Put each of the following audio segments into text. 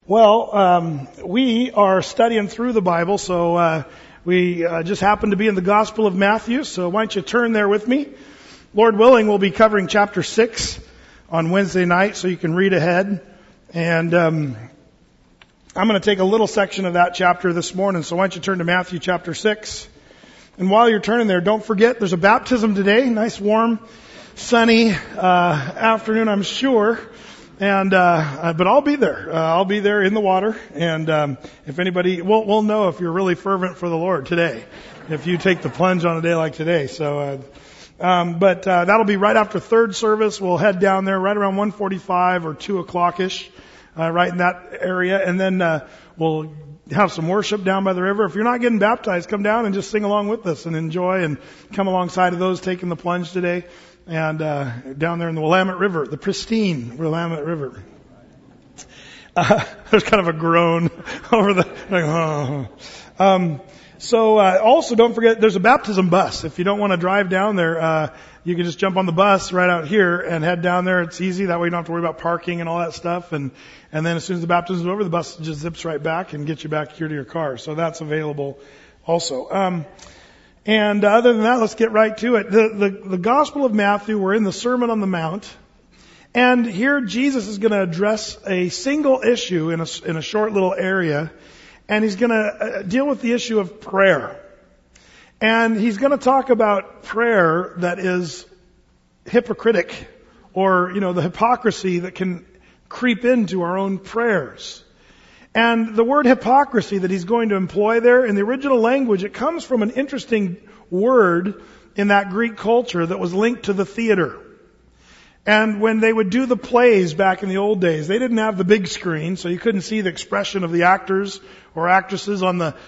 We are studying through the Bible, so we just happen to be in the Gospel of Matthew, so why don't you turn there with me? Lord willing, we'll be covering chapter 6 on Wednesday night, so you can read ahead. And I'm going to take a little section of that chapter this morning, so why don't you turn to Matthew chapter 6. And while you're turning there, don't forget, there's a baptism today, nice warm, sunny afternoon, I'm sure. And but I'll be there. I'll be there in the water. And if anybody, we'll know if you're really fervent for the Lord today, if you take the plunge on a day like today. So, but that'll be right after third service. We'll head down there right around 1:45 or 2 o'clock-ish, right in that area, and then we'll have some worship down by the river. If you're not getting baptized, come down and just sing along with us and enjoy and come alongside of those taking the plunge today. And down there in the Willamette River, the pristine Willamette River. There's kind of a groan over the. Also, don't forget, there's a baptism bus. If you don't want to drive down there, you can just jump on the bus right out here and head down there. It's easy. That way you don't have to worry about parking and all that stuff. And then as soon as the baptism is over, the bus just zips right back and gets you back here to your car. So that's available also. And other than that, let's get right to it. The Gospel of Matthew, we're in the Sermon on the Mount. And here Jesus is going to address a single issue in a short little area. And he's going to deal with the issue of prayer. And he's going to talk about prayer that is hypocritic, or, the hypocrisy that can creep into our own prayers. And the word hypocrisy that he's going to employ there, in the original language, it comes from an interesting word in that Greek culture that was linked to the theater. And when they would do the plays back in the old days, they didn't have the big screen, so you couldn't see the expression of the actors or actresses on the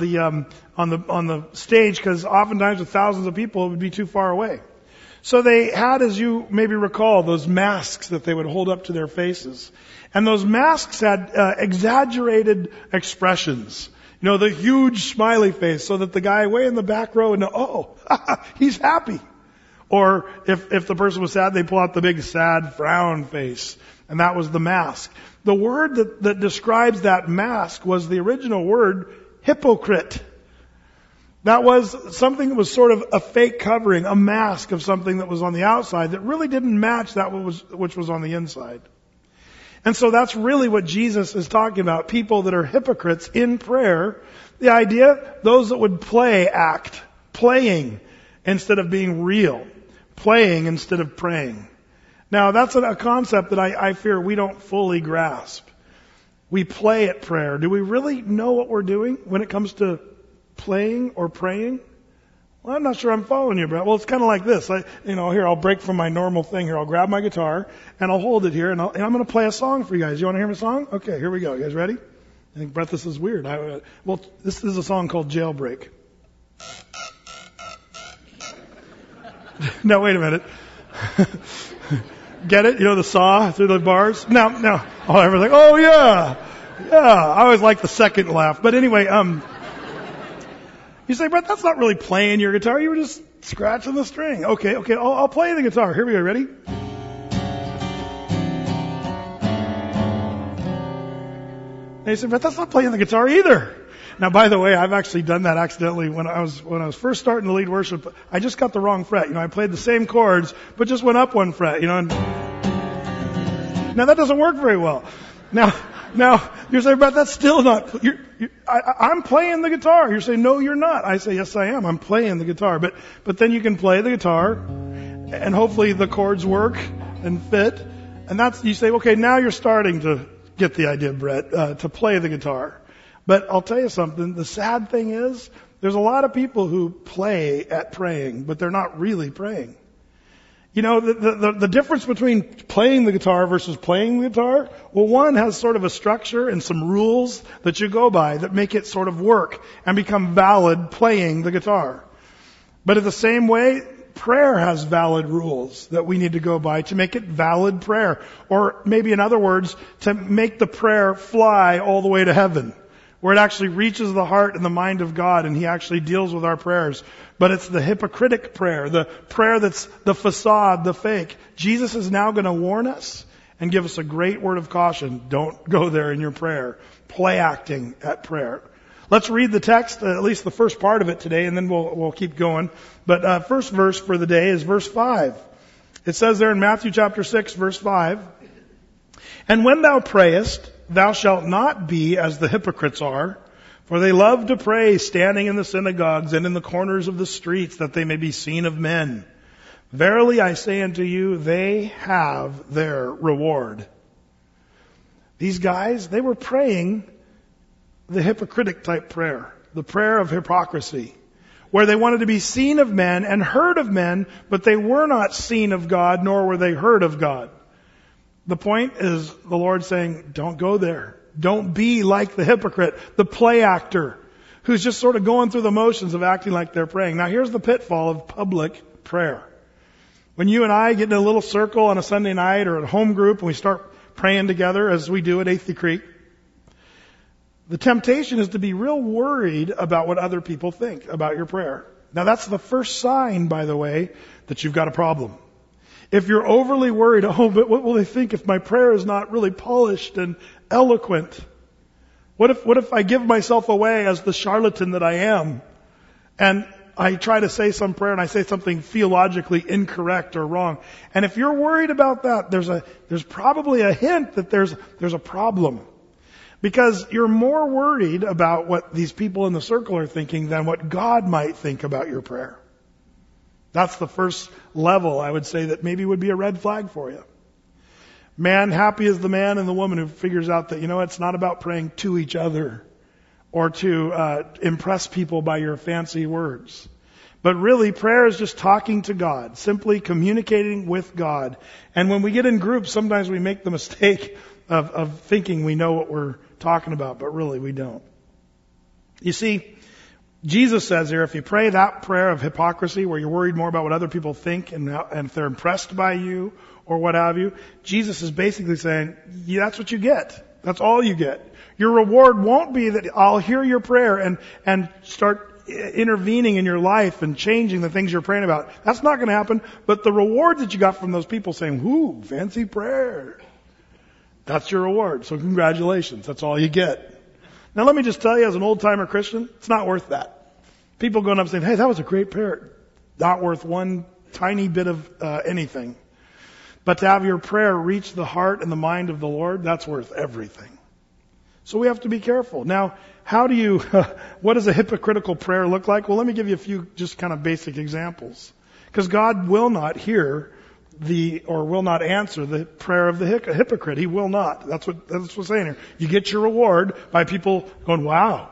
stage, because oftentimes with thousands of people it would be too far away. So they had, as you maybe recall, those masks that they would hold up to their faces. And those masks had exaggerated expressions. The huge smiley face, so that the guy way in the back row would know, he's happy. Or if the person was sad, they pull out the big sad frown face. And that was the mask. The word that describes that mask was the original word, hypocrite. That was something that was sort of a fake covering, a mask of something that was on the outside that really didn't match that which was on the inside. And so that's really what Jesus is talking about. People that are hypocrites in prayer. The idea, those that would playing instead of being real. Playing instead of praying. Now that's a concept that I fear we don't fully grasp. We play at prayer. Do we really know what we're doing when it comes to playing or praying? Well, I'm not sure I'm following you, Brett. Well, it's kind of like this. Here, I'll break from my normal thing here. I'll grab my guitar and I'll hold it here and I'm going to play a song for you guys. You want to hear my song? Okay, here we go. You guys ready? I think, Brett, this is weird. This is a song called Jailbreak. No, wait a minute. Get it? The saw through the bars? No. Oh, everyone's like, oh yeah. Yeah. I always like the second laugh. But anyway, you say, Brett, that's not really playing your guitar. You were just scratching the string. Okay. I'll play the guitar. Here we go. Ready? And you say, Brett, that's not playing the guitar either. Now, by the way, I've actually done that accidentally when I was first starting to lead worship. I just got the wrong fret. I played the same chords, but just went up one fret. And now that doesn't work very well. Now you're saying, Brett, that's still not. I'm playing the guitar. You're saying, no, you're not. I say, yes, I am. I'm playing the guitar. But then you can play the guitar, and hopefully the chords work and fit. And you say, okay, now you're starting to get the idea, Brett, to play the guitar. But I'll tell you something, the sad thing is, there's a lot of people who play at praying, but they're not really praying. The difference between playing the guitar versus playing the guitar, well, one has sort of a structure and some rules that you go by that make it sort of work and become valid playing the guitar. But in the same way, prayer has valid rules that we need to go by to make it valid prayer. Or maybe in other words, to make the prayer fly all the way to heaven, where it actually reaches the heart and the mind of God, and He actually deals with our prayers. But it's the hypocritic prayer, the prayer that's the facade, the fake. Jesus is now going to warn us and give us a great word of caution. Don't go there in your prayer. Play acting at prayer. Let's read the text, at least the first part of it today, and then we'll keep going. But first verse for the day is verse 5. It says there in Matthew chapter 6, verse 5, "And when thou prayest, thou shalt not be as the hypocrites are, for they love to pray standing in the synagogues and in the corners of the streets, that they may be seen of men. Verily I say unto you, they have their reward." These guys, they were praying the hypocritic type prayer, the prayer of hypocrisy, where they wanted to be seen of men and heard of men, but they were not seen of God, nor were they heard of God. The point is the Lord saying, don't go there. Don't be like the hypocrite, the play actor, who's just sort of going through the motions of acting like they're praying. Now here's the pitfall of public prayer. When you and I get in a little circle on a Sunday night or at a home group and we start praying together as we do at Athey Creek, the temptation is to be real worried about what other people think about your prayer. Now that's the first sign, by the way, that you've got a problem. If you're overly worried, oh, but what will they think if my prayer is not really polished and eloquent? What if I give myself away as the charlatan that I am, and I try to say some prayer and I say something theologically incorrect or wrong? And if you're worried about that, there's probably a hint that there's a problem. Because you're more worried about what these people in the circle are thinking than what God might think about your prayer. That's the first level, I would say, that maybe would be a red flag for you. Man, happy is the man and the woman who figures out that, it's not about praying to each other or to impress people by your fancy words. But really, prayer is just talking to God, simply communicating with God. And when we get in groups, sometimes we make the mistake of thinking we know what we're talking about, but really we don't. You see, Jesus says here, if you pray that prayer of hypocrisy where you're worried more about what other people think and if they're impressed by you or what have you, Jesus is basically saying, yeah, that's what you get. That's all you get. Your reward won't be that I'll hear your prayer and start intervening in your life and changing the things you're praying about. That's not going to happen. But the reward that you got from those people saying, "Whoo, fancy prayer," that's your reward. So congratulations. That's all you get. Now let me just tell you, as an old-timer Christian, it's not worth that. People going up saying, "Hey, that was a great prayer." Not worth one tiny bit of anything. But to have your prayer reach the heart and the mind of the Lord, that's worth everything. So we have to be careful. Now, what does a hypocritical prayer look like? Well, let me give you a few just kind of basic examples. Because God will not hear will not answer the prayer of the hypocrite. He will not. That's what we're saying here. You get your reward by people going, "Wow."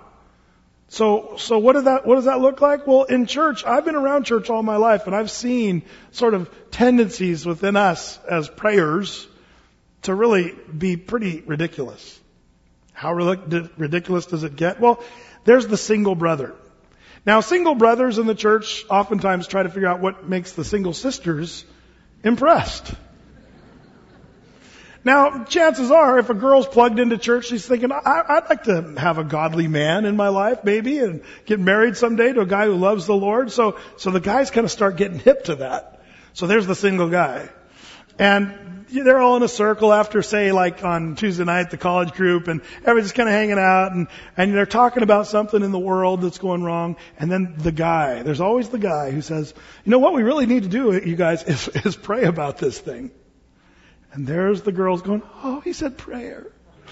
So what does that look like? Well, in church, I've been around church all my life, and I've seen sort of tendencies within us as prayers to really be pretty ridiculous. How ridiculous does it get? Well, there's the single brother. Now, single brothers in the church oftentimes try to figure out what makes the single sisters impressed. Now, chances are, if a girl's plugged into church, she's thinking, I'd like to have a godly man in my life, maybe, and get married someday to a guy who loves the Lord. So the guys kind of start getting hip to that. So there's the single guy. And they're all in a circle after, say, like on Tuesday night, the college group, and everybody's kind of hanging out, and they're talking about something in the world that's going wrong. And then there's always the guy who says, what we really need to do, you guys, is pray about this thing. And there's the girls going, "Oh, he said prayer.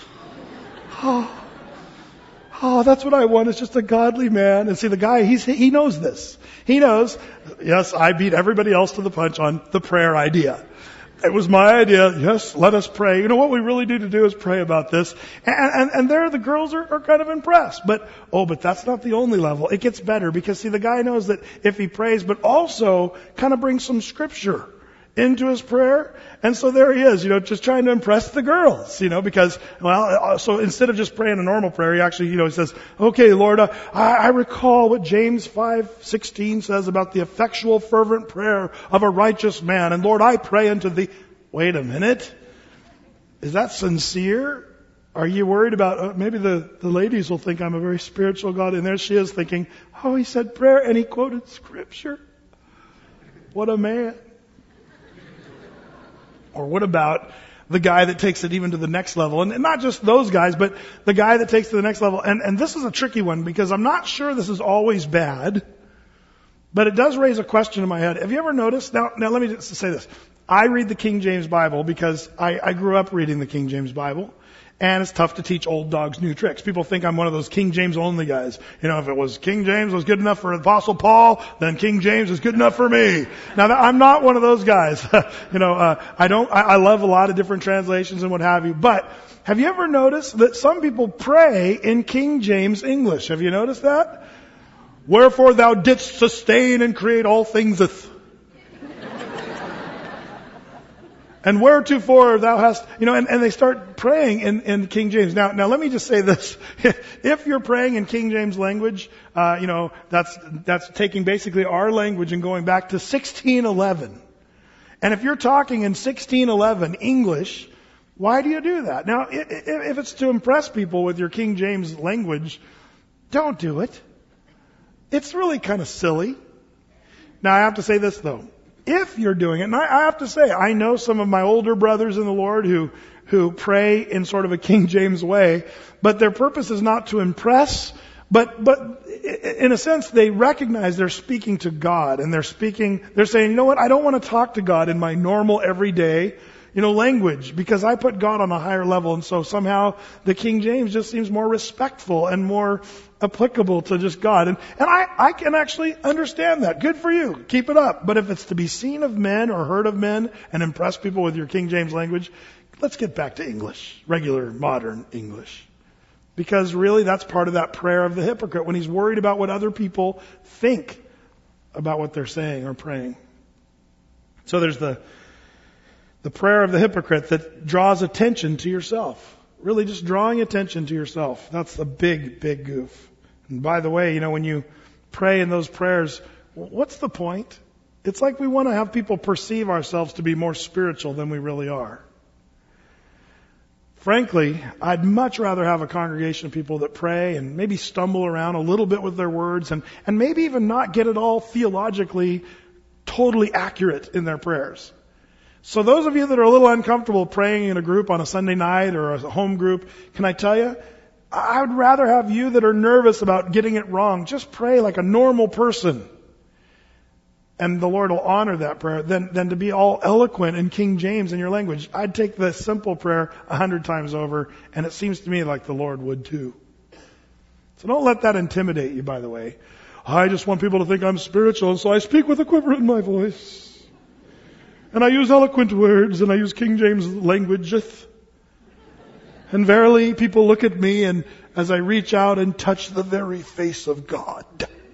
Oh, that's what I want. It's just a godly man." And see, the guy, he knows this. He knows, yes, I beat everybody else to the punch on the prayer idea. It was my idea. Yes, let us pray. What we really need to do is pray about this. And there the girls are kind of impressed. But that's not the only level. It gets better because, see, the guy knows that if he prays, but also kind of brings some scripture into his prayer. And so there he is, just trying to impress the girls, because, so instead of just praying a normal prayer, he actually, he says, "Okay, Lord, I recall what James 5:16 says about the effectual fervent prayer of a righteous man. And Lord, I pray unto thee." Wait a minute. Is that sincere? Are you worried about, maybe the ladies will think I'm a very spiritual God. And there she is thinking, "Oh, he said prayer and he quoted scripture. What a man." Or what about the guy that takes it even to the next level. And not just those guys, but the guy that takes it to the next level. And this is a tricky one because I'm not sure this is always bad, but it does raise a question in my head. Have you ever noticed? Now let me just say this. I read the King James Bible because I grew up reading the King James Bible. And it's tough to teach old dogs new tricks. People think I'm one of those King James only guys. You know, if it was King James was good enough for Apostle Paul, then King James is good enough for me. Now, I'm not one of those guys. I love a lot of different translations and what have you. But have you ever noticed that some people pray in King James English? Have you noticed that? Wherefore thou didst sustain and create all things. And wheretofore thou hast, and they start praying in King James. Now let me just say this. If you're praying in King James language, that's taking basically our language and going back to 1611. And if you're talking in 1611 English, why do you do that? Now, if it's to impress people with your King James language, don't do it. It's really kind of silly. Now, I have to say this though. If you're doing it, and I have to say, I know some of my older brothers in the Lord who pray in sort of a King James way, but their purpose is not to impress, but in a sense they recognize they're speaking to God, and they're saying, you know what, I don't want to talk to God in my normal everyday, language, because I put God on a higher level, and so somehow the King James just seems more respectful and more applicable to just God. And I can actually understand that. Good for you. Keep it up. But if it's to be seen of men or heard of men and impress people with your King James language, let's get back to English, regular, modern English. Because really that's part of that prayer of the hypocrite when he's worried about what other people think about what they're saying or praying. So there's the prayer of the hypocrite that draws attention to yourself. Really just drawing attention to yourself. That's a big, big goof. And by the way, when you pray in those prayers, what's the point? It's like we want to have people perceive ourselves to be more spiritual than we really are. Frankly, I'd much rather have a congregation of people that pray and maybe stumble around a little bit with their words and maybe even not get it all theologically totally accurate in their prayers. So those of you that are a little uncomfortable praying in a group on a Sunday night or a home group, can I tell you, I would rather have you that are nervous about getting it wrong. Just pray like a normal person. And the Lord will honor that prayer than to be all eloquent in King James in your language. I'd take the simple prayer 100 times over, and it seems to me like the Lord would too. So don't let that intimidate you, by the way. I just want people to think I'm spiritual, and so I speak with a quiver in my voice. And I use eloquent words, and I use King James languageth. And verily, people look at me, and as I reach out and touch the very face of God.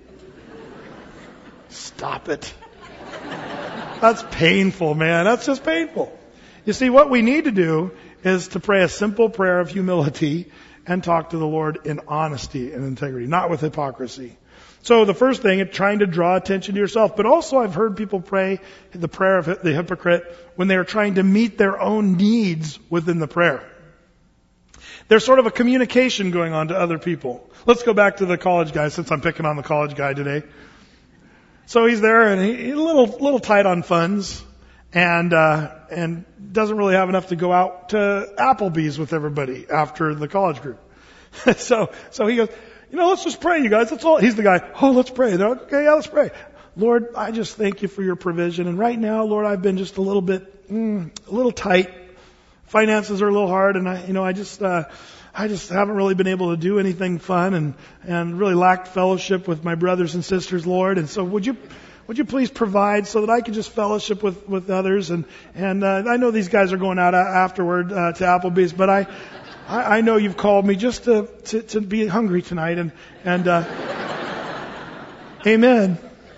Stop it. That's painful, man. That's just painful. You see, what we need to do is to pray a simple prayer of humility and talk to the Lord in honesty and integrity, not with hypocrisy. So the first thing, trying to draw attention to yourself. But also I've heard people pray the prayer of the hypocrite when they are trying to meet their own needs within the prayer. There's sort of a communication going on to other people. Let's go back to the college guy, since I'm picking on the college guy today. So he's there and he's a little tight on funds and doesn't really have enough to go out to Applebee's with everybody after the college group. So he goes, let's just pray, you guys. That's all. He's the guy. Oh, let's pray. They're like, okay, yeah, let's pray. Lord, I just thank you for your provision. And right now, Lord, I've been just a little tight. Finances are a little hard, and I just haven't really been able to do anything fun, and really lacked fellowship with my brothers and sisters, Lord. And so, would you please provide so that I can just fellowship with others? And I know these guys are going out afterward to Applebee's, but I know you've called me just to be hungry tonight, and amen.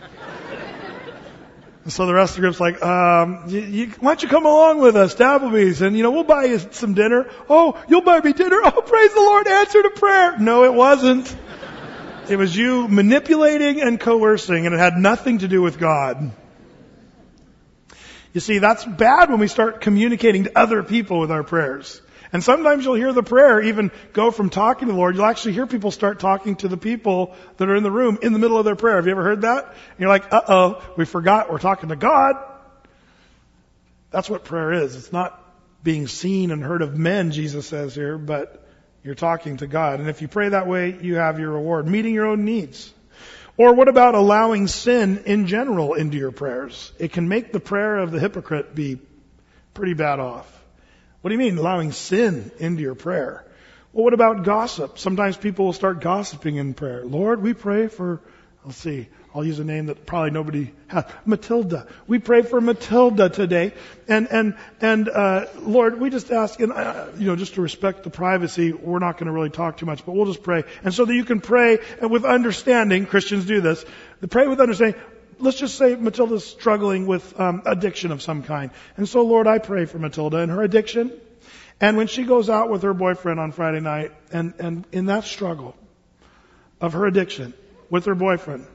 And so the rest of the group's like, why don't you come along with us to Applebee's and, we'll buy you some dinner. Oh, you'll buy me dinner? Oh, praise the Lord, answered a prayer. No, it wasn't. It was you manipulating and coercing, and it had nothing to do with God. You see, that's bad when we start communicating to other people with our prayers. And sometimes you'll hear the prayer even go from talking to the Lord. You'll actually hear people start talking to the people that are in the room in the middle of their prayer. Have you ever heard that? And you're like, uh-oh, we forgot we're talking to God. That's what prayer is. It's not being seen and heard of men, Jesus says here, but you're talking to God. And if you pray that way, you have your reward, meeting your own needs. Or what about allowing sin in general into your prayers? It can make the prayer of the hypocrite be pretty bad off. What do you mean, allowing sin into your prayer? Well, what about gossip? Sometimes people will start gossiping in prayer. Lord, we pray for, let's see, I'll use a name that probably nobody has. Matilda. We pray for Matilda today. And Lord, we just ask, and just to respect the privacy, we're not going to really talk too much, but we'll just pray. And so that you can pray with understanding, Christians do this, pray with understanding. Let's just say Matilda's struggling with addiction of some kind. And so, Lord, I pray for Matilda and her addiction. And when she goes out with her boyfriend on Friday night, and in that struggle of her addiction with her boyfriend,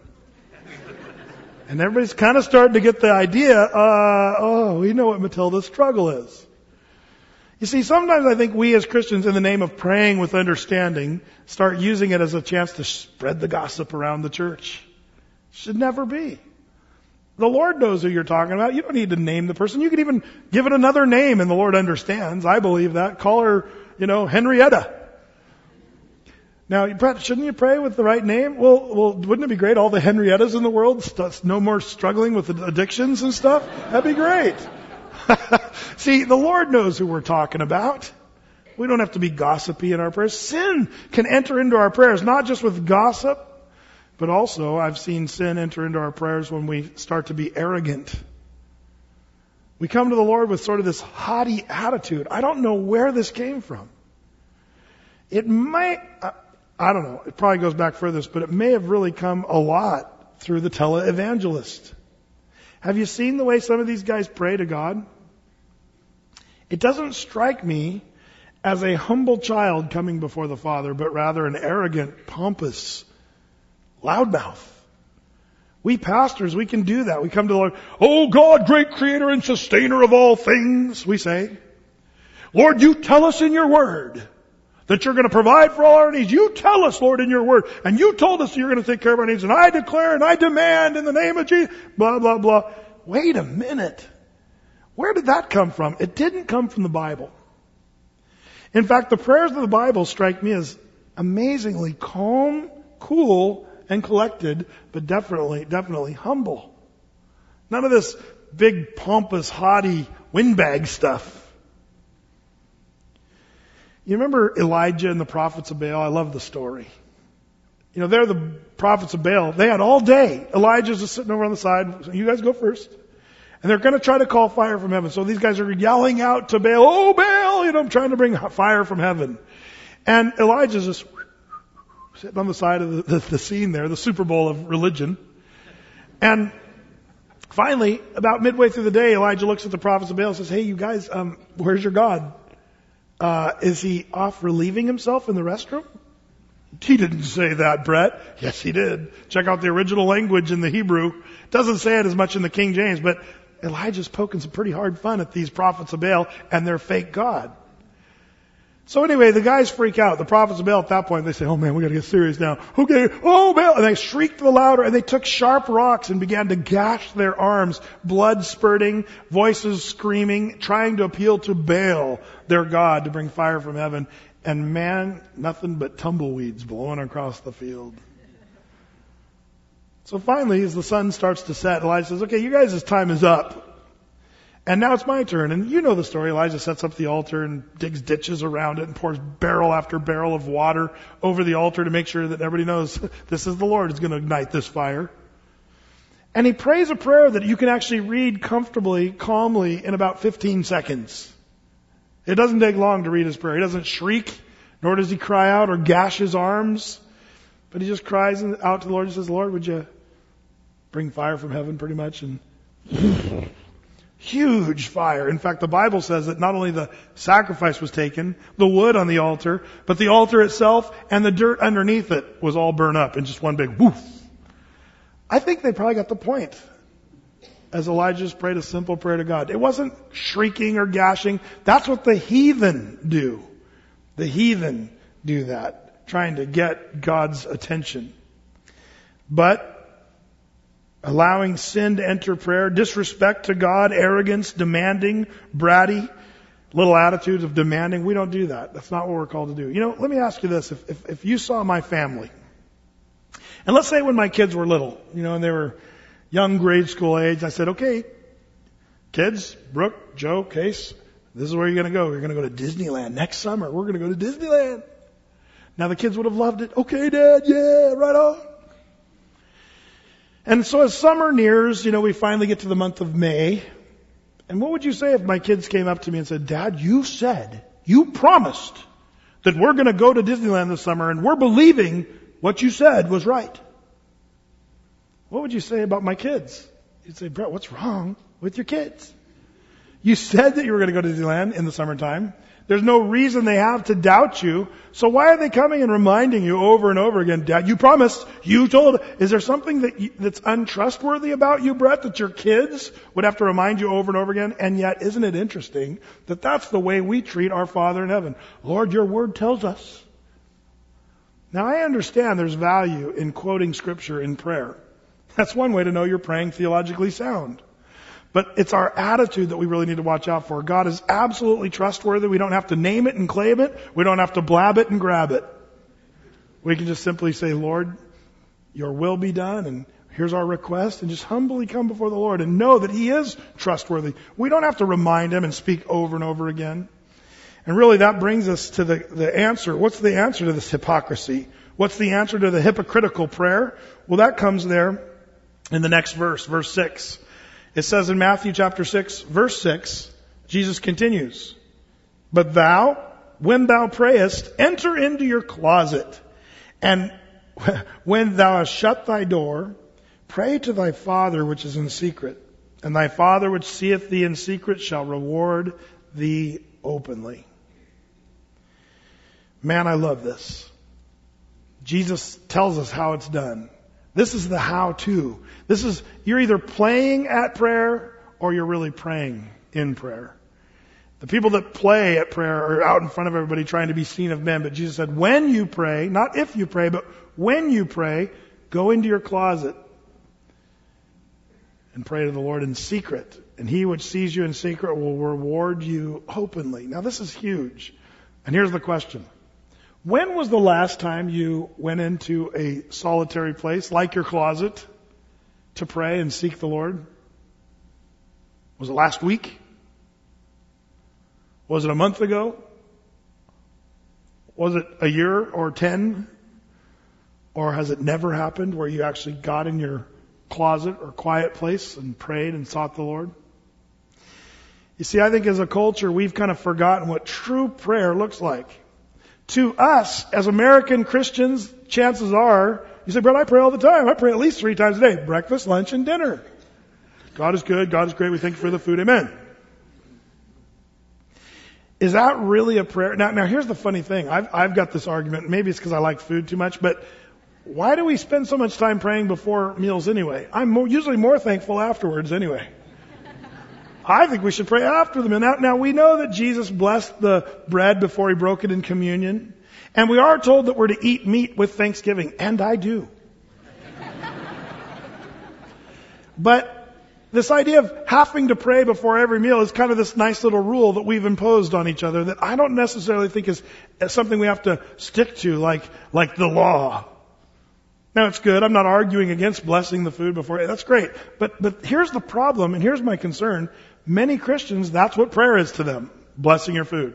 and everybody's kind of starting to get the idea, we know what Matilda's struggle is. You see, sometimes I think we as Christians, in the name of praying with understanding, start using it as a chance to spread the gossip around the church. Should never be. The Lord knows who you're talking about. You don't need to name the person. You can even give it another name and the Lord understands. I believe that. Call her, Henrietta. Now, shouldn't you pray with the right name? Well, wouldn't it be great? All the Henriettas in the world, no more struggling with addictions and stuff? That'd be great. See, the Lord knows who we're talking about. We don't have to be gossipy in our prayers. Sin can enter into our prayers, not just with gossip, but also I've seen sin enter into our prayers when we start to be arrogant. We come to the Lord with sort of this haughty attitude. I don't know where this came from. It might, I don't know, it probably goes back further, but it may have really come a lot through the televangelist. Have you seen the way some of these guys pray to God? It doesn't strike me as a humble child coming before the Father, but rather an arrogant, pompous loudmouth. We pastors, we can do that. We come to the Lord, oh God, great creator and sustainer of all things, we say. Lord, you tell us in your word that you're going to provide for all our needs. You tell us, Lord, in your word. And you told us you're going to take care of our needs. And I declare and I demand in the name of Jesus, blah, blah, blah. Wait a minute. Where did that come from? It didn't come from the Bible. In fact, the prayers of the Bible strike me as amazingly calm, cool, and collected, but definitely humble. None of this big, pompous, haughty, windbag stuff. You remember Elijah and the prophets of Baal? I love the story. They're the prophets of Baal. They had all day. Elijah's just sitting over on the side. You guys go first. And they're going to try to call fire from heaven. So these guys are yelling out to Baal, oh Baal, I'm trying to bring fire from heaven. And Elijah's just sitting on the side of the scene there, the Super Bowl of religion. And finally, about midway through the day, Elijah looks at the prophets of Baal and says, hey, you guys, where's your God? Is he off relieving himself in the restroom? He didn't say that, Brett. Yes, he did. Check out the original language in the Hebrew. It doesn't say it as much in the King James, but Elijah's poking some pretty hard fun at these prophets of Baal and their fake God. So anyway, the guys freak out. The prophets of Baal at that point, they say, oh man, we gotta get serious now. Okay, oh Baal! And they shrieked the louder and they took sharp rocks and began to gash their arms, blood spurting, voices screaming, trying to appeal to Baal, their God, to bring fire from heaven. And man, nothing but tumbleweeds blowing across the field. So finally, as the sun starts to set, Elijah says, okay, you guys' time is up. And now it's my turn. And you know the story. Elijah sets up the altar and digs ditches around it and pours barrel after barrel of water over the altar to make sure that everybody knows this is the Lord who's going to ignite this fire. And he prays a prayer that you can actually read comfortably, calmly in about 15 seconds. It doesn't take long to read his prayer. He doesn't shriek, nor does he cry out or gash his arms. But he just cries out to the Lord and says, Lord, would you bring fire from heaven pretty much? And huge fire. In fact, the Bible says that not only the sacrifice was taken, the wood on the altar, but the altar itself and the dirt underneath it was all burned up in just one big woof. I think they probably got the point as Elijah just prayed a simple prayer to God. It wasn't shrieking or gashing. That's what the heathen do. The heathen do that, trying to get God's attention. But allowing sin to enter prayer, disrespect to God, arrogance, demanding, bratty, little attitudes of demanding. We don't do that. That's not what we're called to do. You know, let me ask you this. If you saw my family, and let's say when my kids were little, you know, and they were young grade school age, I said, okay, kids, Brooke, Joe, Case, this is where you're going to go. You're going to go to Disneyland next summer. We're going to go to Disneyland. Now the kids would have loved it. Okay, Dad, yeah, right on. And so as summer nears, you know, we finally get to the month of May. And what would you say if my kids came up to me and said, Dad, you promised that we're going to go to Disneyland this summer and we're believing what you said was right. What would you say about my kids? You'd say, Brett, what's wrong with your kids? You said that you were going to go to Disneyland in the summertime. There's no reason they have to doubt you. So why are they coming and reminding you over and over again, Dad, you promised, you told. Is there something that's untrustworthy about you, Brett, that your kids would have to remind you over and over again? And yet, isn't it interesting that that's the way we treat our Father in heaven? Lord, your word tells us. Now, I understand there's value in quoting Scripture in prayer. That's one way to know you're praying theologically sound. But it's our attitude that we really need to watch out for. God is absolutely trustworthy. We don't have to name it and claim it. We don't have to blab it and grab it. We can just simply say, Lord, your will be done, and here's our request, and just humbly come before the Lord and know that He is trustworthy. We don't have to remind Him and speak over and over again. And really that brings us to the answer. What's the answer to this hypocrisy? What's the answer to the hypocritical prayer? Well, that comes there in the next verse, verse 6. It says in Matthew chapter 6, verse 6, Jesus continues, but thou, when thou prayest, enter into your closet, and when thou hast shut thy door, pray to thy Father which is in secret, and thy Father which seeth thee in secret shall reward thee openly. Man, I love this. Jesus tells us how it's done. This is the how-to. You're either playing at prayer or you're really praying in prayer. The people that play at prayer are out in front of everybody trying to be seen of men. But Jesus said, when you pray, not if you pray, but when you pray, go into your closet and pray to the Lord in secret. And He which sees you in secret will reward you openly. Now this is huge. And here's the question. When was the last time you went into a solitary place, like your closet, to pray and seek the Lord? Was it last week? Was it a month ago? Was it a year or 10? Or has it never happened where you actually got in your closet or quiet place and prayed and sought the Lord? You see, I think as a culture, we've kind of forgotten what true prayer looks like. To us, as American Christians, chances are, you say, Brett, I pray all the time. I pray at least 3 times a day. Breakfast, lunch, and dinner. God is good. God is great. We thank you for the food. Amen. Is that really a prayer? Now here's the funny thing. I've got this argument. Maybe it's because I like food too much, but why do we spend so much time praying before meals anyway? I'm usually more thankful afterwards anyway. I think we should pray after them. And now we know that Jesus blessed the bread before He broke it in communion. And we are told that we're to eat meat with thanksgiving. And I do. But this idea of having to pray before every meal is kind of this nice little rule that we've imposed on each other that I don't necessarily think is something we have to stick to like the law. Now it's good. I'm not arguing against blessing the food before. That's great. But here's the problem, and here's my concern. Many Christians, that's what prayer is to them. Blessing your food.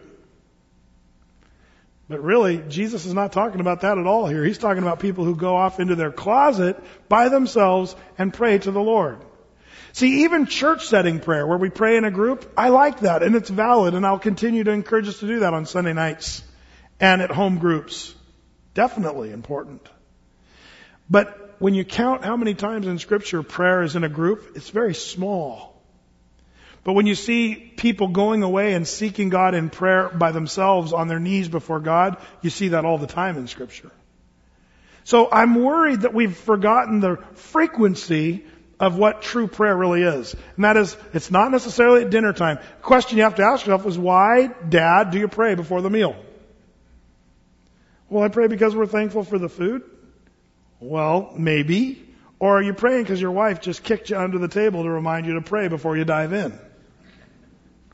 But really, Jesus is not talking about that at all here. He's talking about people who go off into their closet by themselves and pray to the Lord. See, even church setting prayer, where we pray in a group, I like that, and it's valid, and I'll continue to encourage us to do that on Sunday nights and at home groups. Definitely important. But when you count how many times in Scripture prayer is in a group, it's very small. But when you see people going away and seeking God in prayer by themselves on their knees before God, you see that all the time in Scripture. So I'm worried that we've forgotten the frequency of what true prayer really is. And that is, it's not necessarily at dinner time. The question you have to ask yourself is, why, Dad, do you pray before the meal? Well, I pray because we're thankful for the food. Well, maybe. Or are you praying because your wife just kicked you under the table to remind you to pray before you dive in?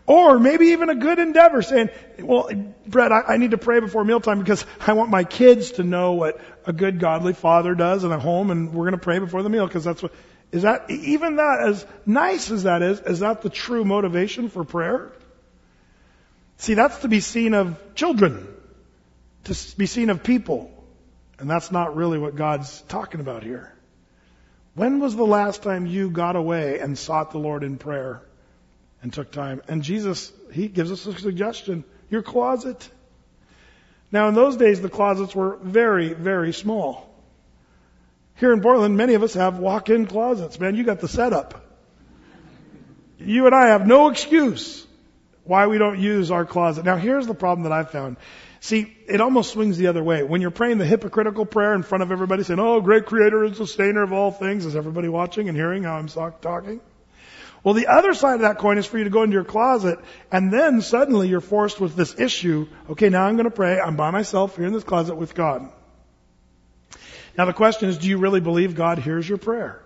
Or maybe even a good endeavor saying, well, Brett, I need to pray before mealtime because I want my kids to know what a good godly father does in a home, and we're going to pray before the meal because that's what, is that, even that, as nice as that is that the true motivation for prayer? See, that's to be seen of children, to be seen of people. And that's not really what God's talking about here. When was the last time you got away and sought the Lord in prayer and took time? And Jesus, He gives us a suggestion. Your closet. Now in those days, the closets were very, very small. Here in Portland, many of us have walk-in closets. Man, you got the setup. You and I have no excuse why we don't use our closet. Now here's the problem that I've found. See, it almost swings the other way. When you're praying the hypocritical prayer in front of everybody saying, oh, great creator and sustainer of all things, is everybody watching and hearing how I'm talking? Well, the other side of that coin is for you to go into your closet, and then suddenly you're forced with this issue. Okay, now I'm going to pray. I'm by myself here in this closet with God. Now the question is, do you really believe God hears your prayer?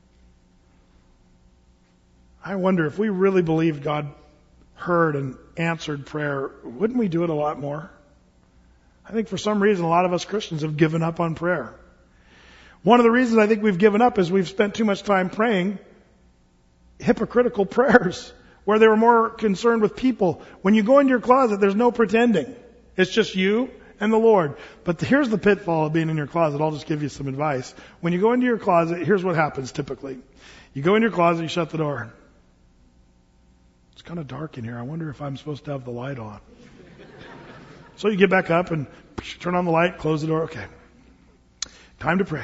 I wonder if we really believed God heard and answered prayer, wouldn't we do it a lot more? I think for some reason a lot of us Christians have given up on prayer. One of the reasons I think we've given up is we've spent too much time praying hypocritical prayers where they were more concerned with people. When you go into your closet, there's no pretending. It's just you and the Lord. But here's the pitfall of being in your closet. I'll just give you some advice. When you go into your closet, here's what happens typically. You go in your closet, you shut the door. It's kind of dark in here. I wonder if I'm supposed to have the light on. So you get back up and turn on the light, close the door. Okay. Time to pray.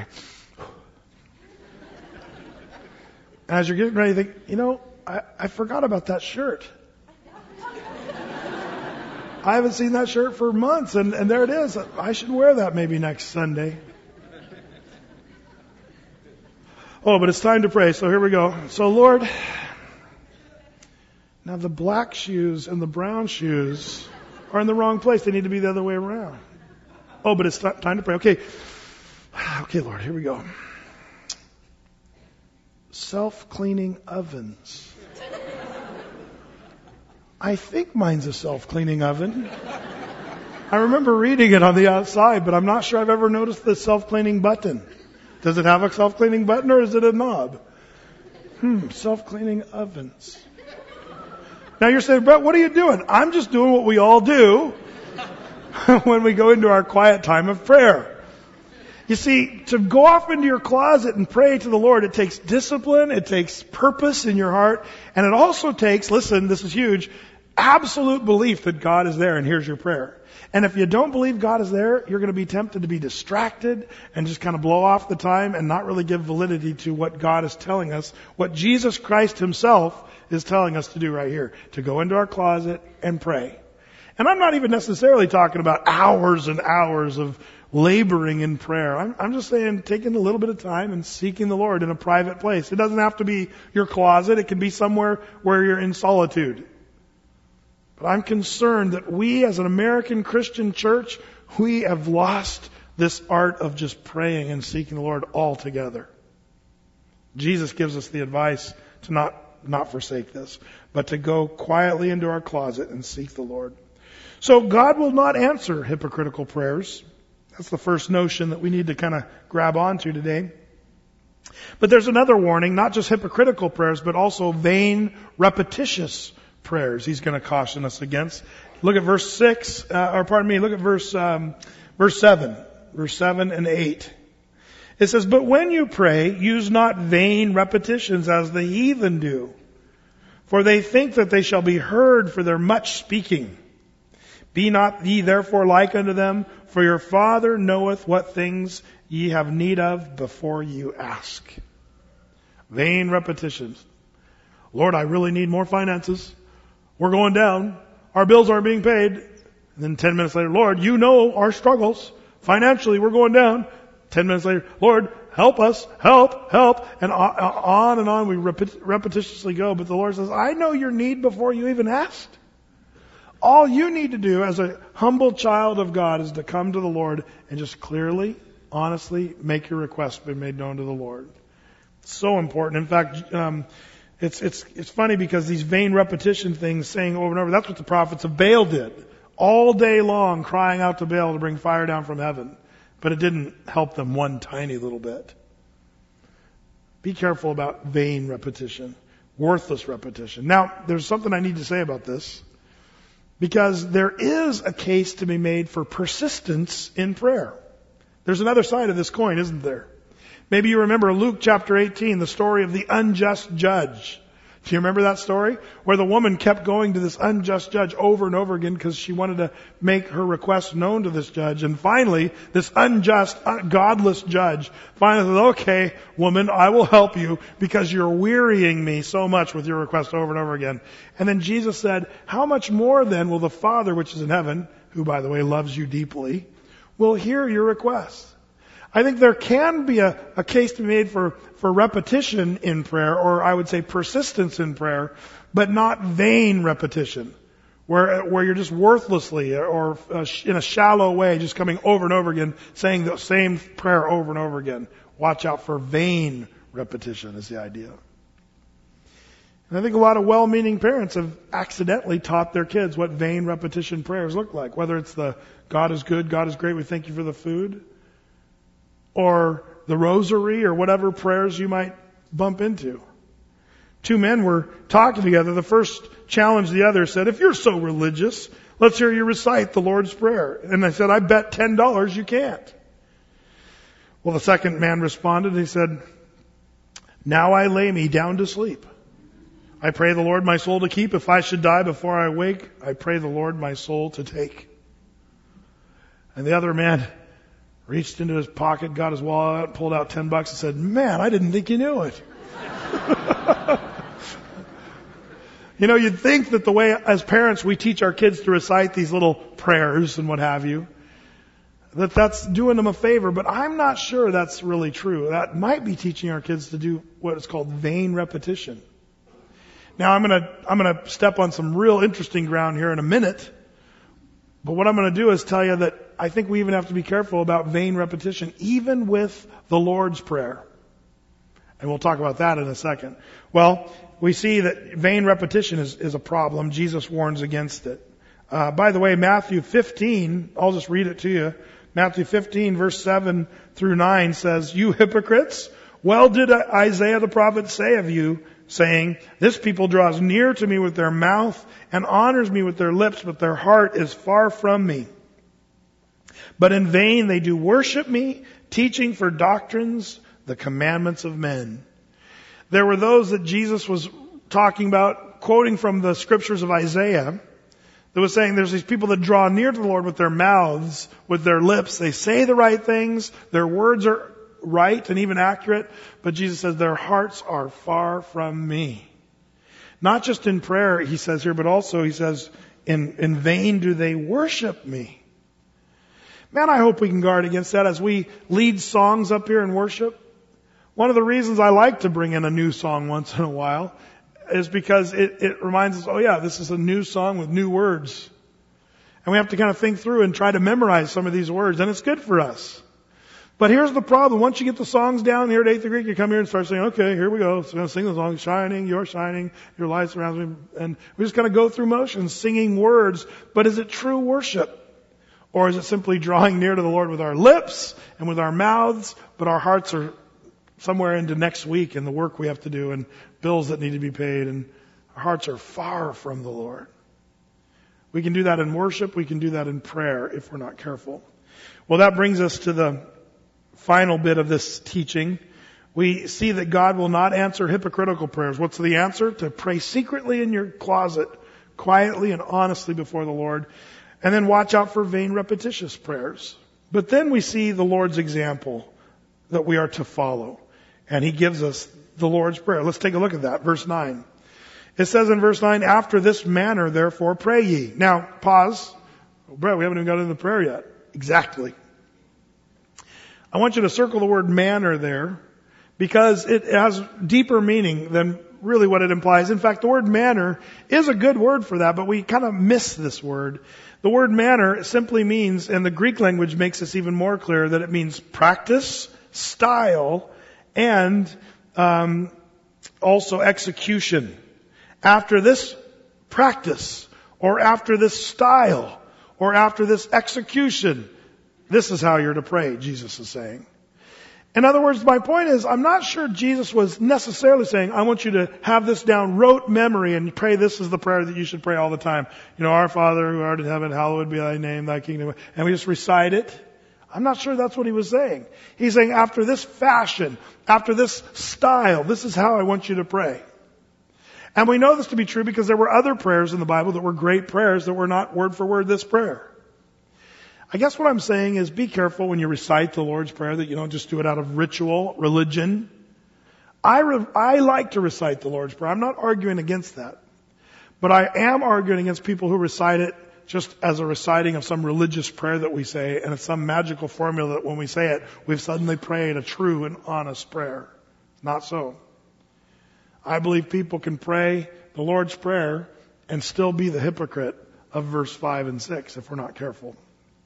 And as you're getting ready, you think, you know, I forgot about that shirt. I haven't seen that shirt for months, and there it is. I should wear that maybe next Sunday. Oh, but it's time to pray, so here we go. So Lord, now the black shoes and the brown shoes are in the wrong place. They need to be the other way around. Oh, but it's time to pray. Okay. Okay, Lord, here we go. Self-cleaning ovens. I think mine's a self-cleaning oven. I remember reading it on the outside, but I'm not sure I've ever noticed the self-cleaning button. Does it have a self-cleaning button or is it a knob? Self-cleaning ovens. Now you're saying, Brett, what are you doing? I'm just doing what we all do when we go into our quiet time of prayer. You see, to go off into your closet and pray to the Lord, it takes discipline, it takes purpose in your heart, and it also takes, listen, this is huge, absolute belief that God is there and hears your prayer. And if you don't believe God is there, you're going to be tempted to be distracted and just kind of blow off the time and not really give validity to what God is telling us, what Jesus Christ Himself is telling us to do right here, to go into our closet and pray. And I'm not even necessarily talking about hours and hours of laboring in prayer. I'm just saying taking a little bit of time and seeking the Lord in a private place. It doesn't have to be your closet. It can be somewhere where you're in solitude. But I'm concerned that we as an American Christian church, we have lost this art of just praying and seeking the Lord altogether. Jesus gives us the advice to not forsake this, but to go quietly into our closet and seek the Lord. So God will not answer hypocritical prayers. That's the first notion that we need to kind of grab onto today. But there's another warning, not just hypocritical prayers, but also vain, repetitious prayers He's going to caution us against. Look at verse 6, look at verse 7. Verse 7 and 8. It says, but when you pray, use not vain repetitions as the heathen do, for they think that they shall be heard for their much speaking. Be not ye therefore like unto them, for your Father knoweth what things ye have need of before you ask. Vain repetitions. Lord, I really need more finances. We're going down. Our bills aren't being paid. And then 10 minutes later, Lord, you know our struggles. Financially, we're going down. 10 minutes later, Lord, help us, help. And on we repetitiously go. But the Lord says, I know your need before you even asked. All you need to do as a humble child of God is to come to the Lord and just clearly, honestly make your request be made known to the Lord. It's so important. In fact, It's funny because these vain repetition things saying over and over, that's what the prophets of Baal did. All day long crying out to Baal to bring fire down from heaven. But it didn't help them one tiny little bit. Be careful about vain repetition. Worthless repetition. Now, there's something I need to say about this. Because there is a case to be made for persistence in prayer. There's another side of this coin, isn't there? Maybe you remember Luke chapter 18, the story of the unjust judge. Do you remember that story? Where the woman kept going to this unjust judge over and over again because she wanted to make her request known to this judge. And finally, this unjust, godless judge finally said, okay, woman, I will help you because you're wearying me so much with your request over and over again. And then Jesus said, how much more then will the Father which is in heaven, who by the way loves you deeply, will hear your request? I think there can be a case to be made for repetition in prayer, or I would say persistence in prayer, but not vain repetition, where you're just worthlessly or in a shallow way just coming over and over again, saying the same prayer over and over again. Watch out for vain repetition is the idea. And I think a lot of well-meaning parents have accidentally taught their kids what vain repetition prayers look like, whether it's the God is good, God is great, we thank you for the food, or the rosary, or whatever prayers you might bump into. Two men were talking together. The first challenged the other, said, if you're so religious, let's hear you recite the Lord's Prayer. And they said, I bet $10 you can't. Well, the second man responded, he said, now I lay me down to sleep. I pray the Lord my soul to keep. If I should die before I wake, I pray the Lord my soul to take. And the other man reached into his pocket, got his wallet out, pulled out $10 and said, man, I didn't think you knew it. You know, you'd think that the way as parents we teach our kids to recite these little prayers and what have you, that's doing them a favor, but I'm not sure that's really true. That might be teaching our kids to do what is called vain repetition. Now I'm gonna step on some real interesting ground here in a minute. But what I'm going to do is tell you that I think we even have to be careful about vain repetition, even with the Lord's Prayer. And we'll talk about that in a second. Well, we see that vain repetition is a problem. Jesus warns against it. By the way, Matthew 15, I'll just read it to you. Matthew 15, verse 7 through 9 says, you hypocrites, well did Isaiah the prophet say of you, saying, this people draws near to me with their mouth and honors me with their lips, but their heart is far from me. But in vain they do worship me, teaching for doctrines the commandments of men. There were those that Jesus was talking about, quoting from the scriptures of Isaiah, that was saying there's these people that draw near to the Lord with their mouths, with their lips. They say the right things, their words are right and even accurate, but Jesus says their hearts are far from me. Not just in prayer, he says here, but also he says, in vain do they worship me. Man, I hope we can guard against that as we lead songs up here in worship. One of the reasons I like to bring in a new song once in a while is because it reminds us, oh yeah, this is a new song with new words. And we have to kind of think through and try to memorize some of these words, and it's good for us. But here's the problem. Once you get the songs down here at 8th Greek, you come here and start saying, okay, here we go. So I'm going to sing the song, shining, your light surrounds me. And we just kind of go through motions, singing words. But is it true worship? Or is it simply drawing near to the Lord with our lips and with our mouths, but our hearts are somewhere into next week and the work we have to do and bills that need to be paid, and our hearts are far from the Lord? We can do that in worship. We can do that in prayer if we're not careful. Well, that brings us to the final bit of this teaching. We see that God will not answer hypocritical prayers. What's the answer? To pray secretly in your closet, quietly and honestly before the Lord, and then watch out for vain repetitious prayers. But then we see the Lord's example that we are to follow, and He gives us the Lord's Prayer. Let's take a look at that. Verse 9. It says in verse 9, after this manner therefore pray ye. Now, pause. Oh, Brett, we haven't even got into the prayer yet. Exactly. I want you to circle the word manner there, because it has deeper meaning than really what it implies. In fact, the word manner is a good word for that, but we kind of miss this word. The word manner simply means, and the Greek language makes this even more clear, that it means practice, style, and Also execution. After this practice, or after this style, or after this execution, this is how you're to pray, Jesus is saying. In other words, my point is, I'm not sure Jesus was necessarily saying, I want you to have this down rote memory and pray this is the prayer that you should pray all the time. Our Father who art in heaven, hallowed be thy name, thy kingdom. And we just recite it. I'm not sure that's what he was saying. He's saying after this fashion, after this style, this is how I want you to pray. And we know this to be true because there were other prayers in the Bible that were great prayers that were not word for word this prayer. I guess what I'm saying is be careful when you recite the Lord's Prayer that you don't just do it out of ritual, religion. I like to recite the Lord's Prayer. I'm not arguing against that. But I am arguing against people who recite it just as a reciting of some religious prayer that we say, and it's some magical formula that when we say it, we've suddenly prayed a true and honest prayer. Not so. I believe people can pray the Lord's Prayer and still be the hypocrite of verse 5 and 6 if we're not careful.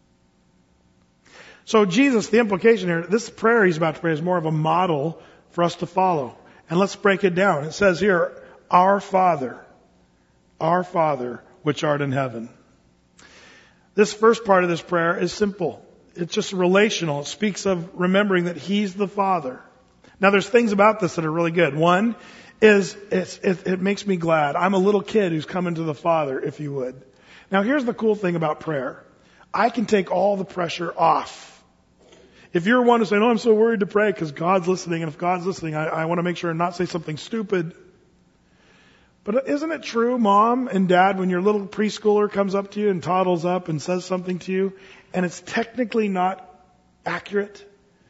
So Jesus, the implication here, this prayer he's about to pray is more of a model for us to follow. And let's break it down. It says here, Our Father, which art in heaven. This first part of this prayer is simple. It's just relational. It speaks of remembering that He's the Father. Now there's things about this that are really good. One is it makes me glad. I'm a little kid who's coming to the Father, if you would. Now here's the cool thing about prayer. I can take all the pressure off. If you're one to say, no, I'm so worried to pray because God's listening, and if God's listening, I want to make sure and not say something stupid. But isn't it true, Mom and Dad, when your little preschooler comes up to you and toddles up and says something to you, and it's technically not accurate?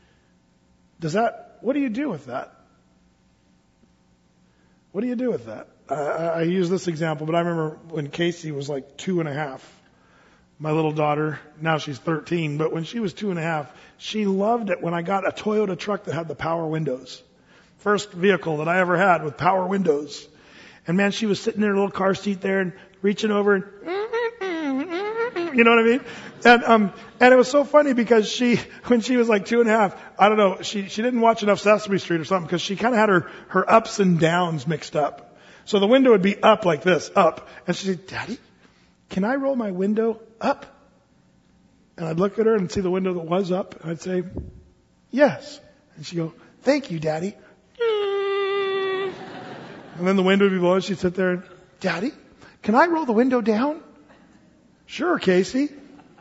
What do you do with that? What do you do with that? I use this example, but I remember when Casey was like 2.5. My little daughter, now she's 13, but when she was 2.5, she loved it when I got a Toyota truck that had the power windows. First vehicle that I ever had with power windows. And man, she was sitting in her little car seat there and reaching over and, you know what I mean? And it was so funny because when she was like 2.5, I don't know, she didn't watch enough Sesame Street or something because she kind of had her ups and downs mixed up. So the window would be up like this, up. And she'd say, Daddy, can I roll my window up? And I'd look at her and see the window that was up. And I'd say, yes. And she'd go, thank you, Daddy. And then the window would be below. She'd sit there and, Daddy, can I roll the window down? Sure, Casey.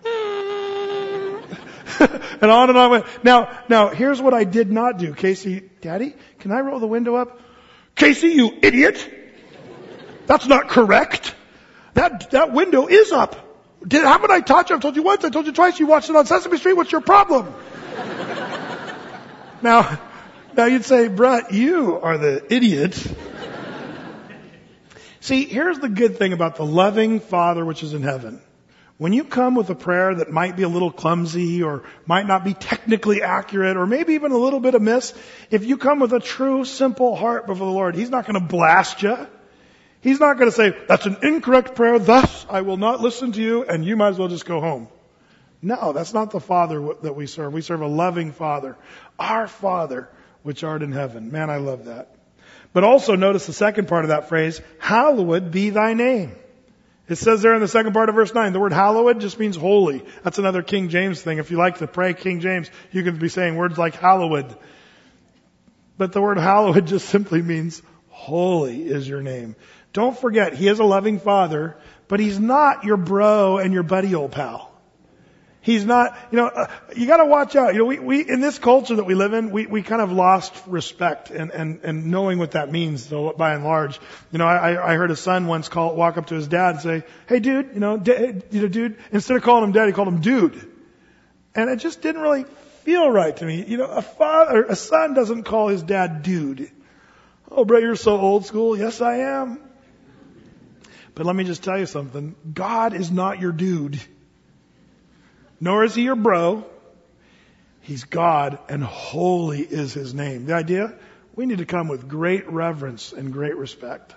And on and on went. Now, here's what I did not do. Casey, Daddy, can I roll the window up? Casey, you idiot. That's not correct. That window is up. Haven't I taught you? I've told you once. I told you twice. You watched it on Sesame Street. What's your problem? Now you'd say, Brett, you are the idiot. See, here's the good thing about the loving Father which is in heaven. When you come with a prayer that might be a little clumsy or might not be technically accurate or maybe even a little bit amiss, if you come with a true, simple heart before the Lord, He's not going to blast you. He's not going to say, that's an incorrect prayer, thus I will not listen to you, and you might as well just go home. No, that's not the Father that we serve. We serve a loving Father. Our Father, which art in heaven. Man, I love that. But also notice the second part of that phrase, hallowed be thy name. It says there in the second part of verse 9, the word hallowed just means holy. That's another King James thing. If you like to pray King James, you can be saying words like hallowed. But the word hallowed just simply means holy is your name. Don't forget, He is a loving Father, but He's not your bro and your buddy old pal. He's not, you gotta watch out. We in this culture that we live in, we kind of lost respect and knowing what that means, though, by and large. I heard a son once walk up to his dad and say, hey dude, dude, instead of calling him dad, he called him dude. And it just didn't really feel right to me. A son doesn't call his dad dude. Oh, Brett, you're so old school. Yes, I am. But let me just tell you something. God is not your dude. Nor is He your bro. He's God, and holy is His name. The idea? We need to come with great reverence and great respect.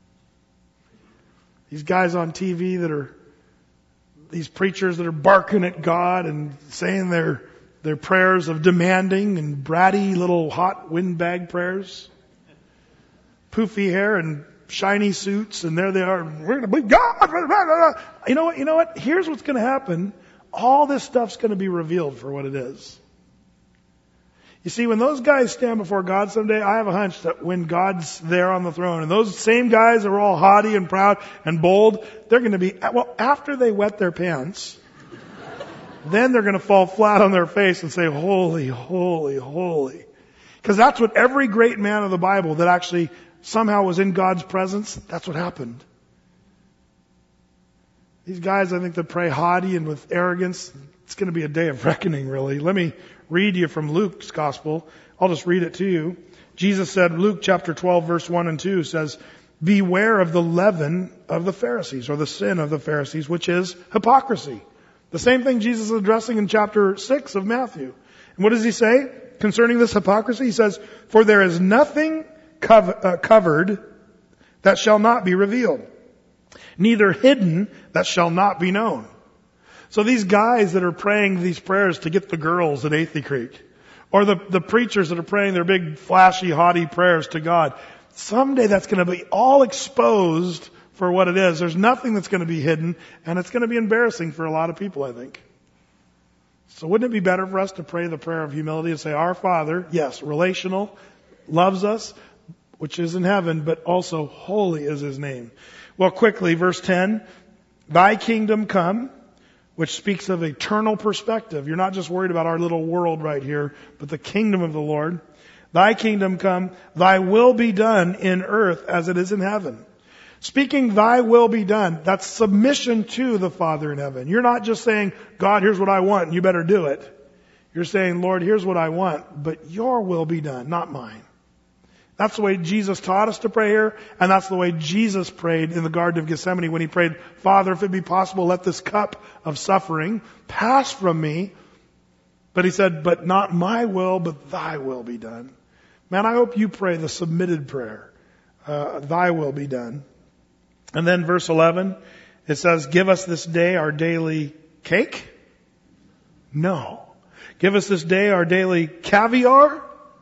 These guys on TV these preachers that are barking at God and saying their prayers of demanding and bratty little hot windbag prayers. poofy hair and shiny suits, and there they are, we're going to believe God. You know what? Here's what's going to happen. All this stuff's going to be revealed for what it is. You see, when those guys stand before God someday, I have a hunch that when God's there on the throne, and those same guys that are all haughty and proud and bold, they're going to be, well, after they wet their pants, then they're going to fall flat on their face and say, holy, holy, holy. Because that's what every great man of the Bible that actually somehow was in God's presence, that's what happened. These guys, I think, that pray haughty and with arrogance, it's going to be a day of reckoning, really. Let me read you from Luke's gospel. I'll just read it to you. Jesus said, Luke chapter 12, verse 1 and 2 says, beware of the leaven of the Pharisees, or the sin of the Pharisees, which is hypocrisy. The same thing Jesus is addressing in chapter 6 of Matthew. And what does he say concerning this hypocrisy? He says, for there is nothing covered that shall not be revealed, neither hidden that shall not be known. So these guys that are praying these prayers to get the girls at Athey Creek, or the preachers that are praying their big flashy, haughty prayers to God, someday that's going to be all exposed for what it is. There's nothing that's going to be hidden, and it's going to be embarrassing for a lot of people, I think. So wouldn't it be better for us to pray the prayer of humility and say, our Father, yes, relational, loves us, which is in heaven, but also holy is His name. Well, quickly, verse 10, thy kingdom come, which speaks of eternal perspective. You're not just worried about our little world right here, but the kingdom of the Lord. Thy kingdom come, thy will be done in earth as it is in heaven. Speaking thy will be done, that's submission to the Father in heaven. You're not just saying, God, here's what I want, and you better do it. You're saying, Lord, here's what I want, but your will be done, not mine. That's the way Jesus taught us to pray here, and that's the way Jesus prayed in the Garden of Gethsemane when He prayed, Father, if it be possible, let this cup of suffering pass from me. But He said, but not my will, but thy will be done. Man, I hope you pray the submitted prayer. Thy will be done. And then verse 11, it says, give us this day our daily cake? No. Give us this day our daily caviar?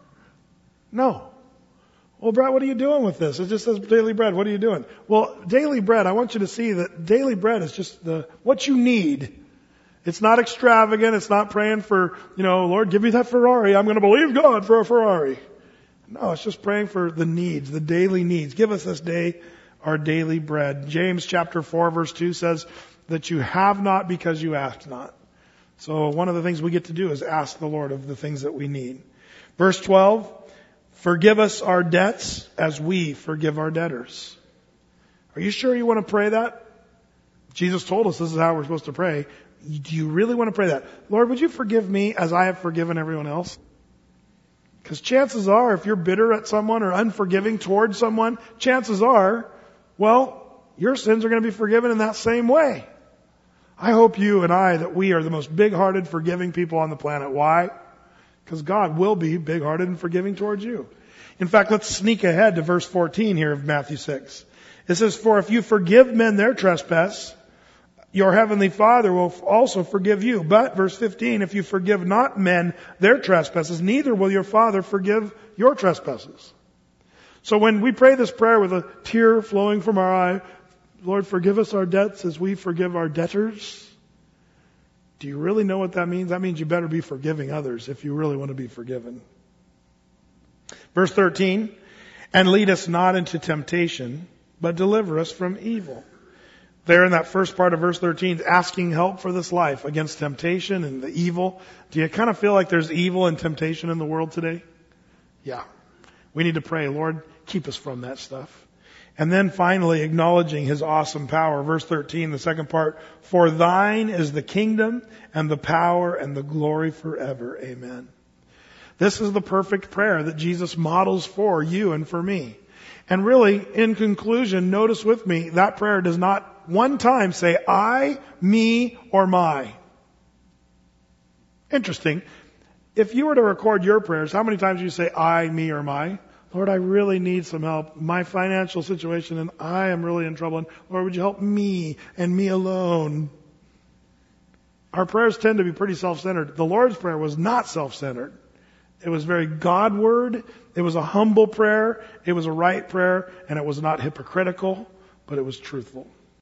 No. Well, Brett, what are you doing with this? It just says daily bread. What are you doing? Well, daily bread, I want you to see that daily bread is just what you need. It's not extravagant. It's not praying for, Lord, give me that Ferrari. I'm going to believe God for a Ferrari. No, it's just praying for the needs, the daily needs. Give us this day our daily bread. James chapter 4 verse 2 says that you have not because you ask not. So one of the things we get to do is ask the Lord of the things that we need. Verse 12, forgive us our debts as we forgive our debtors. Are you sure you want to pray that? Jesus told us this is how we're supposed to pray. Do you really want to pray that? Lord, would you forgive me as I have forgiven everyone else? Because chances are, if you're bitter at someone or unforgiving towards someone, chances are, well, your sins are going to be forgiven in that same way. I hope you and I, that we are the most big-hearted, forgiving people on the planet. Why? Because God will be big-hearted and forgiving towards you. In fact, let's sneak ahead to verse 14 here of Matthew 6. It says, for if you forgive men their trespass, your heavenly Father will also forgive you. But, verse 15, if you forgive not men their trespasses, neither will your Father forgive your trespasses. So when we pray this prayer with a tear flowing from our eye, Lord, forgive us our debts as we forgive our debtors. Do you really know what that means? That means you better be forgiving others if you really want to be forgiven. Verse 13, and lead us not into temptation, but deliver us from evil. There in that first part of verse 13, asking help for this life against temptation and the evil. Do you kind of feel like there's evil and temptation in the world today? Yeah. We need to pray, Lord, keep us from that stuff. And then finally acknowledging His awesome power. Verse 13, the second part, for thine is the kingdom and the power and the glory forever. Amen. This is the perfect prayer that Jesus models for you and for me. And really, in conclusion, notice with me, that prayer does not one time say I, me, or my. Interesting. If you were to record your prayers, how many times do you say I, me, or my? Lord, I really need some help. My financial situation, and I am really in trouble. And Lord, would you help me and me alone? Our prayers tend to be pretty self-centered. The Lord's Prayer was not self-centered. It was very God-word. It was a humble prayer. It was a right prayer. And it was not hypocritical, but it was truthful.